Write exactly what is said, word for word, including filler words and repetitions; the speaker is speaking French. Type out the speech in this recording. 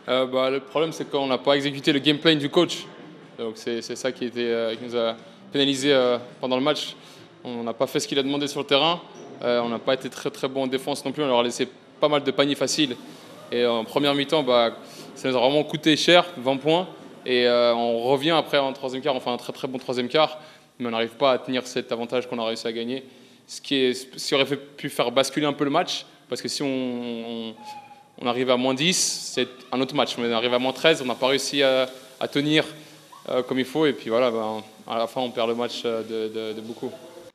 Euh, bah, le problème, c'est qu'on n'a pas exécuté le game plan du coach. Donc c'est c'est ça qui, était, euh, qui nous a pénalisé euh, pendant le match. On n'a pas fait ce qu'il a demandé sur le terrain. Euh, on n'a pas été très très bon en défense non plus. On leur a laissé pas mal de paniers faciles. Et en première mi-temps, bah, ça nous a vraiment coûté cher, vingt points. Et euh, on revient après en troisième quart, on fait un très très bon troisième quart, mais on n'arrive pas à tenir cet avantage qu'on a réussi à gagner. Ce qui, est, ce qui aurait fait, pu faire basculer un peu le match, parce que si on, on, on arrive à moins dix, c'est un autre match. Mais on arrive à moins treize, on n'a pas réussi à, à tenir euh, comme il faut, et puis voilà, ben, à la fin on perd le match de, de, de beaucoup.